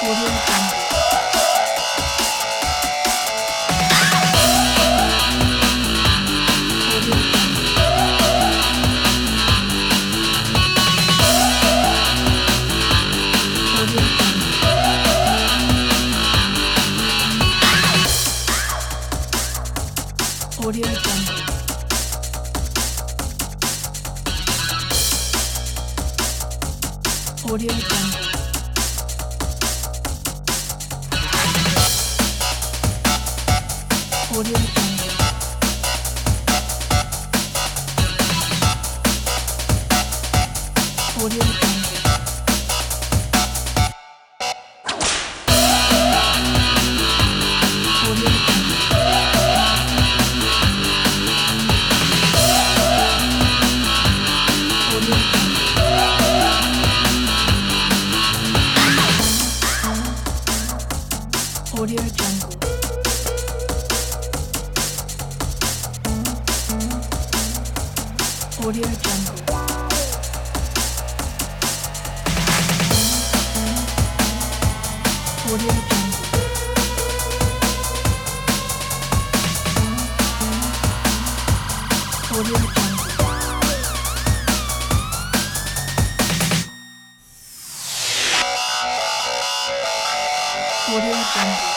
Audio Jungle. Audio Jungle. Audio Jungle. Audio Jungle. Audio Jungle. Audio Jungle. Audio Jungle. Audio Jungle. Audio Jungle. Audio Jungle. Audio Jungle. Audio Jungle.